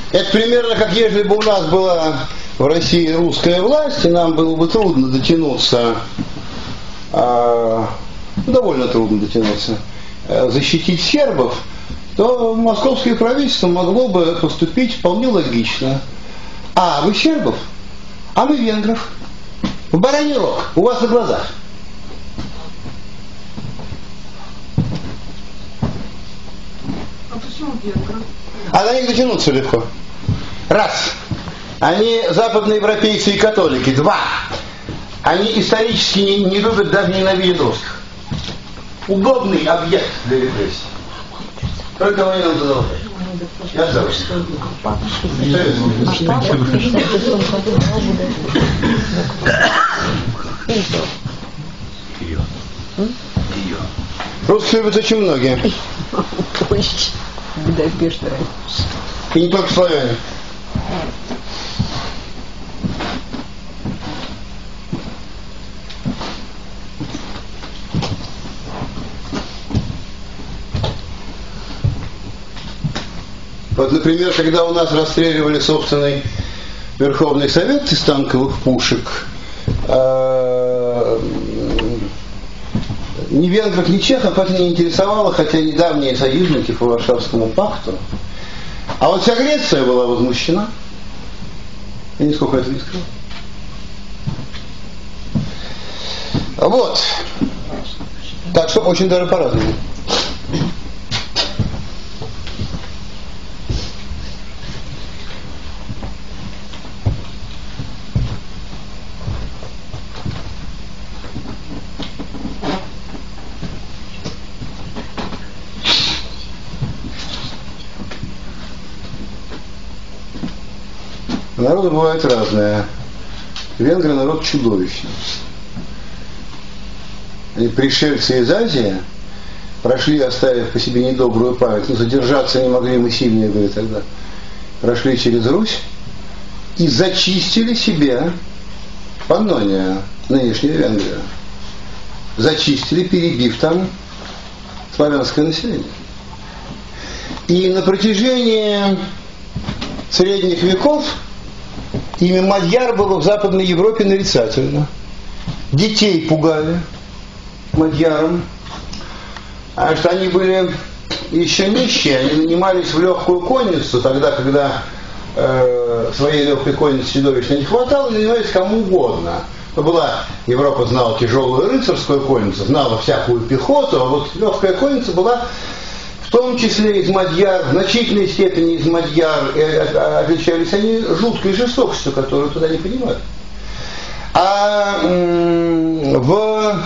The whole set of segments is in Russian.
Это примерно как если бы у нас была в России русская власть, и нам было бы трудно дотянуться, довольно трудно дотянуться, защитить сербов, то московское правительство могло бы поступить вполне логично. А вы сербов, а мы венгров. В бараний рог, у вас на глазах. А почему венгров? А до них дотянуться легко. Раз. Они западноевропейцы и католики. Два. Они исторически не любят, даже ненавидят русских. Удобный объект для репрессий. Только войну надо задолжать. Я здоров. Русских любят очень многие. И не только славяне. Вот, например, когда у нас расстреливали собственный Верховный Совет из танковых пушек, ни венгров, ни чехов это не интересовало, хотя недавние союзники по Варшавскому пакту. А вот вся Греция была возмущена. Я нисколько это не скажу. Вот. Так что очень даже по-разному. Народы бывают разные. Венгры народ чудовищный. Они пришельцы из Азии прошли, оставив по себе недобрую память, но задержаться не могли, мы сильные были тогда. Прошли через Русь и зачистили себе Паннония, нынешнюю Венгрию. Зачистили, перебив там славянское население. И на протяжении средних веков имя мадьяр было в Западной Европе нарицательно. Детей пугали мадьяром, а что они были еще нищие, они нанимались в легкую конницу, тогда, когда своей легкой конницы чудовищно не хватало, нанимались кому угодно. Европа знала тяжелую рыцарскую конницу, знала всякую пехоту, а вот легкая конница была в том числе из мадьяр, в значительной степени из мадьяр, отличались они жуткой жестокостью, которую туда не понимали. А в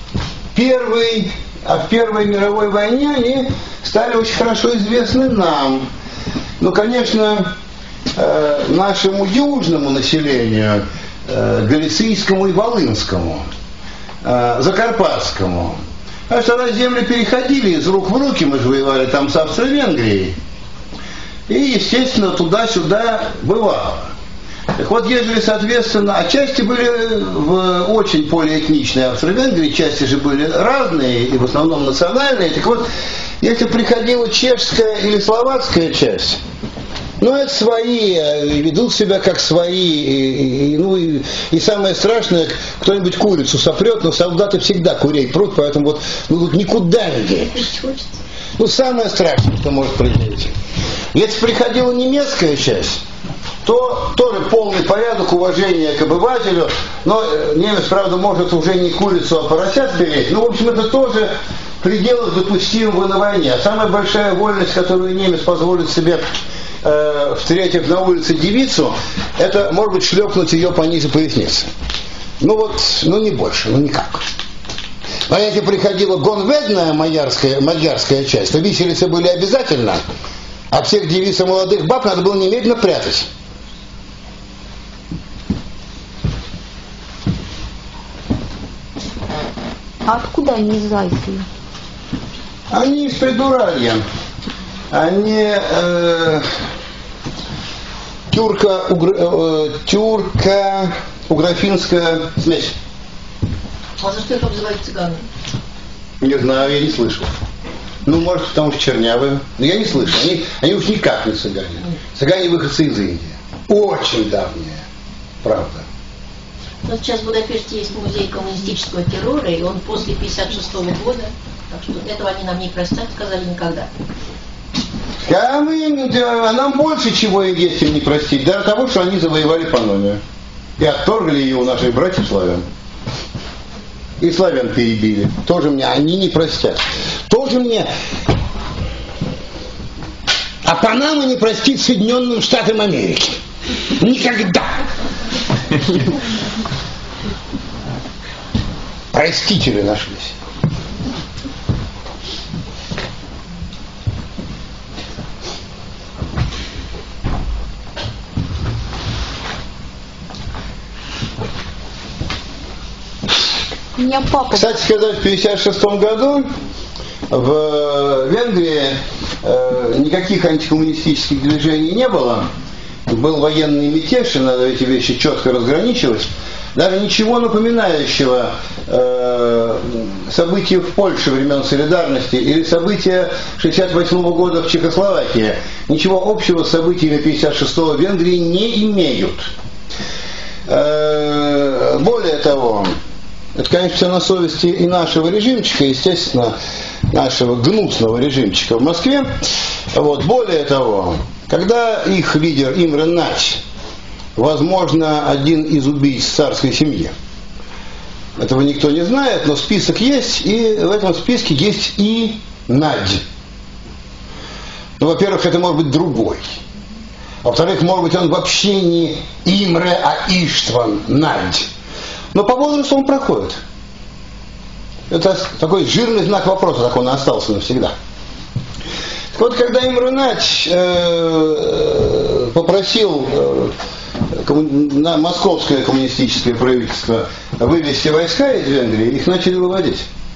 Первой мировой войне они стали очень хорошо известны нам. Ну, конечно, нашему южному населению, галицийскому и волынскому, закарпатскому. А что тогда земли переходили из рук в руки, мы же воевали там с Австро-Венгрией. И, естественно, туда-сюда бывало. Так вот, ежели, соответственно, а части были в очень полиэтничной Австро-Венгрии, части же были разные и в основном национальные. Так вот, если приходила чешская или словацкая часть, ну, это свои, ведут себя как свои, и самое страшное, кто-нибудь курицу сопрет, но солдаты всегда курей прут, поэтому вот тут никуда не денешься. Ну, самое страшное, что может произойти. Если приходила немецкая часть, то тоже полный порядок, уважение к обывателю, но немец, правда, может уже не курицу, а поросят переть, ну, в общем, это тоже в пределах допустимого на войне. А самая большая вольность, которую немец позволит себе, встретив на улице девицу, это, может быть, шлепнуть ее пониже поясницы. Ну не больше, никак. А если приходила гонведная мадьярская часть, то виселицы были обязательно, а всех девиц и молодых баб надо было немедленно прятать. А откуда они из Азии? Они из Придуралья. Они тюрко-угрофинская смесь. А за что их обзывают цыганами? Не знаю, я не слышал. Ну, может, потому что чернявые. Но я не слышал. Они уж никак не цыгане. Цыгане выходцы из Индии. Очень давние. Правда. Вот сейчас в Будапеште есть музей коммунистического террора, и он после 1956 года. Так что этого они нам не простят, сказали никогда. А нам больше чего им есть им не простить. Даже того, что они завоевали Панонию. И отторгли ее у наших братьев славян. И славян перебили. Тоже мне они не простят. Тоже мне... А Панама не простит Соединенным Штатам Америки. Никогда. Простители нашлись. У меня папа... Кстати сказать, в 1956 году в Венгрии никаких антикоммунистических движений не было. Был военный мятеж, и надо эти вещи четко разграничивать. Даже ничего напоминающего события в Польше времен Солидарности или события 1968 года в Чехословакии, ничего общего с событиями 1956 в Венгрии не имеют. Более того, это, конечно, все на совести и нашего режимчика, естественно, нашего гнусного режимчика в Москве. Вот. Более того, когда их лидер Имре Надь, возможно, один из убийц царской семьи, этого никто не знает, но список есть, и в этом списке есть и Надь. Ну, во-первых, это может быть другой. Во-вторых, может быть, он вообще не Имре, а Иштван Надь. Но по возрасту он проходит. Это такой жирный знак вопроса, так он и остался навсегда. Так вот, когда Имре Надь попросил московское коммунистическое правительство вывести войска из Венгрии, их начали выводить.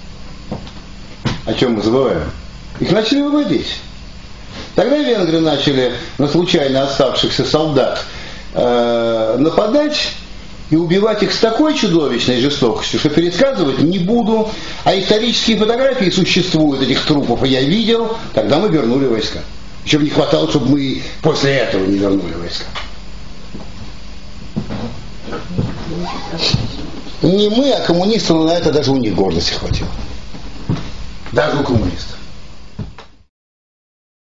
О чем мы забываем? Их начали выводить. Тогда венгры начали на случайно оставшихся солдат нападать и убивать их с такой чудовищной жестокостью, что пересказывать не буду, а исторические фотографии существуют этих трупов, и я видел, тогда мы вернули войска. Еще бы не хватало, чтобы мы после этого не вернули войска. Не мы, а коммунисты, но на это даже у них гордости хватило. Даже у коммунистов.